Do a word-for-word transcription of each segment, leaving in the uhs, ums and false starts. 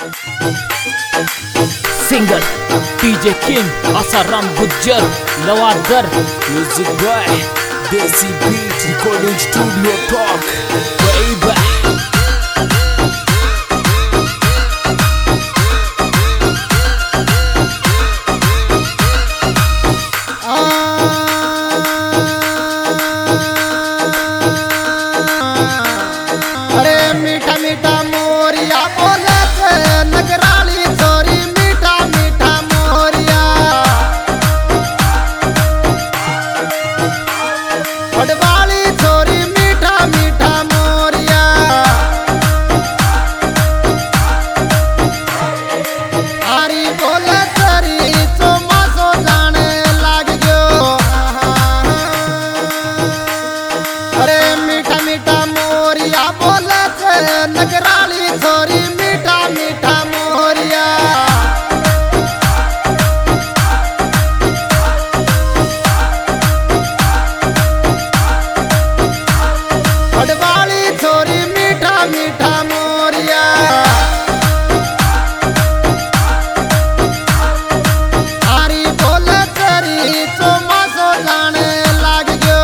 Singer DJ king Asaram Gujjar लवादर music boy Desi beat recording studio Tonk baby. नगराली छोरी मीठा मीठा मोरिया पटवाली छोरी मीठा मीठा मोरिया आरी बोल तेरी चौमासो जाने लाग गयो।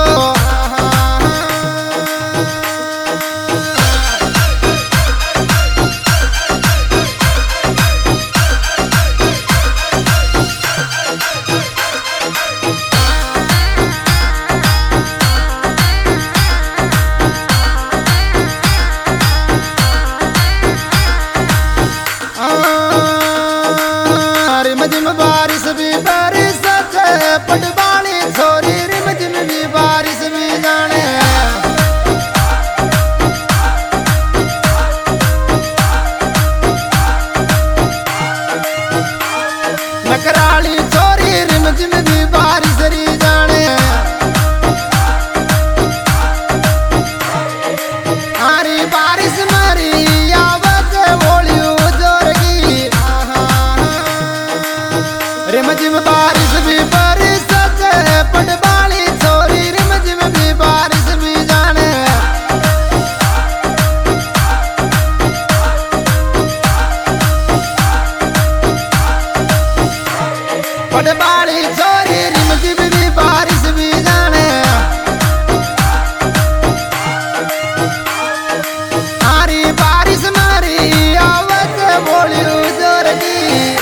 रिमझिम बारिश भी बारिश है पटवाली छोरी रिमझिम भी बारिश भी जाने नकराली छोरी रिमझिम भी बारिश री जाने आरी बारिश मारी आवत बोलियो जोरगी रिमझिम बारिश भी बारिश है पटवाली छोरी रिमझिम भी बारिश भी जाने पटवाली छोरी रिमझिम भी बारिश भी जाने आरी बारिश मारी आवत बोलियो जोरगी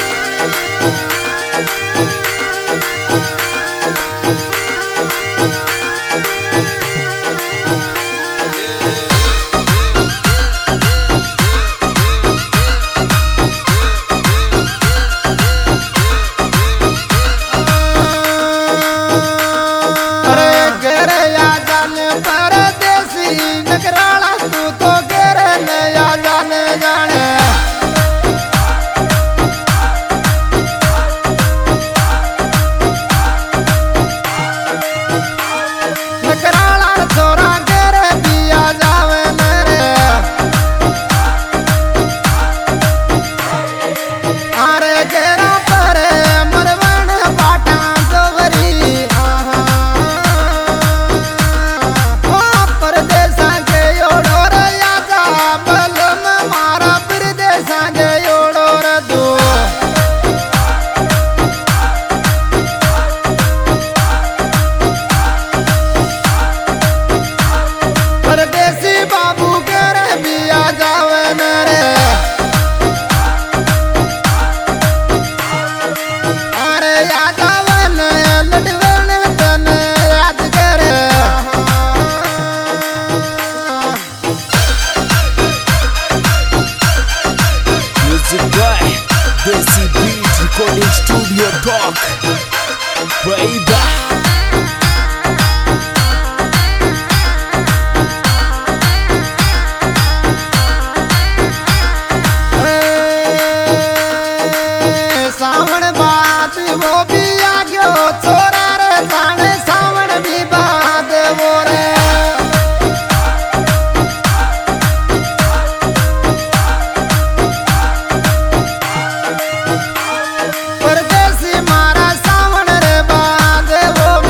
नगराला तू तो गेरे नया जाने जाने नगराला छोरा गेरे दिया जावे मेरे आरे गेरा परे मरवन बाटा दोवरी परदेसी बाबू करे बिया जावे मेरे अरे याद आवन लटवन तन याद करे music boy Desi beat recording studio Tonk baby. सावन बात वो भी आ गयो छोरा रे जाने सावन भी बात वो रे परदेसी मारा सावन रे बात वो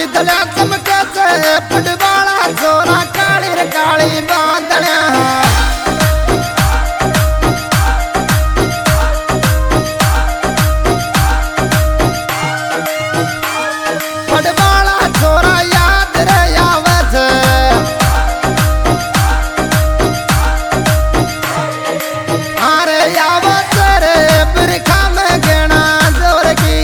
दलिया चमके से पटवाला छोरा काली रे काली बादलिया पटवाला छोरा याद रे आवे छे अरे आवे छे रे बिरखा में गेना जोर की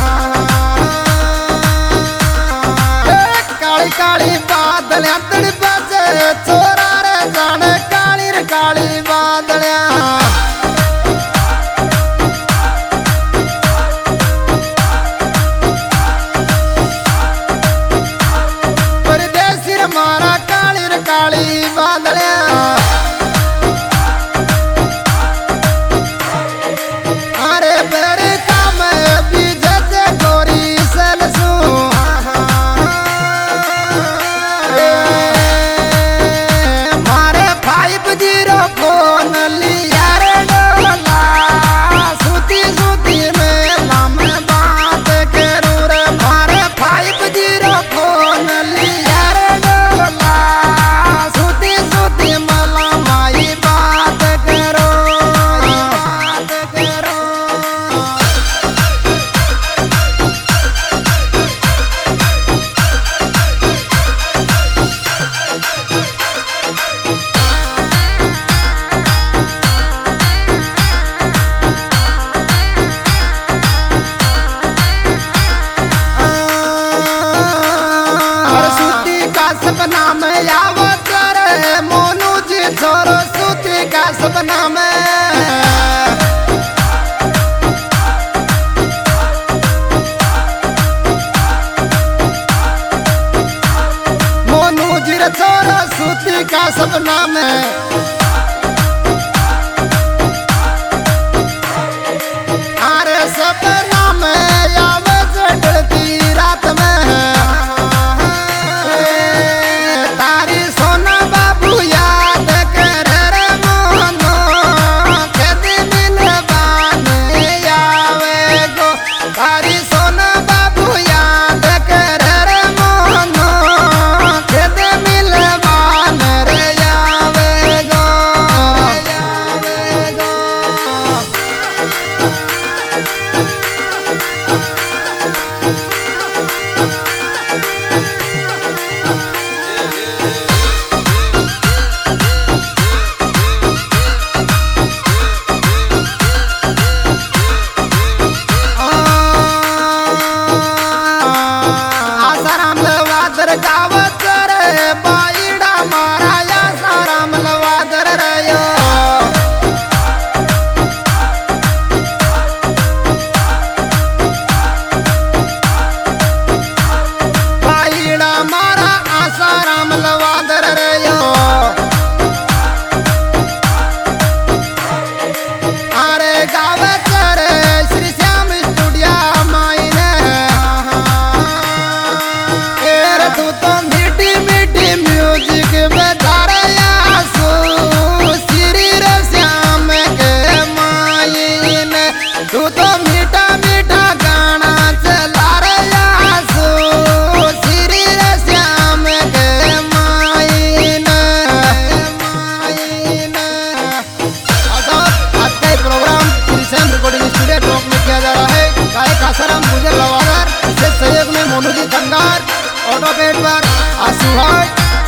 काली बादलिया तड़पे से छोरा रे जाने काली रे काली बादलिया परदेसी रे मारा काली रे काली बादलिया अरे बेरे काम बीजे से गोरी सलसू फोन लिया रे डोला सूती सूती में लम बात करूं रे मारे फाइव जीरो फोन लिया रे डोला सूती सूती में लमाई बात करो बात करो सपना में आवत रे मोनू जी छोरो सूती का सपना में मोनू जी रे छोरो सूती का सपना में अरे सपना में आवे चढ़ती रात में गावत रे बाईड़ा मारा या साराम लवादर रयो बाईड़ा मारा आसाराम लवादर रयो अरे गावत रे श्री श्याम स्टूडियो मायने तू तो मीठी मीठी म्यूजिक बजा रहा सू श्री रे श्याम के मायन तू तो मीठा मीठा गाना चला रहा सू श्री रे श्याम के मायन मायन आज का program Shri Shyam recording studio Tonk में किया जा रहा है गायक आसाराम गुजर लवादर, इसे सहयोग में मोनू जी धनगार, ऑटो पेट पर आसू भाई।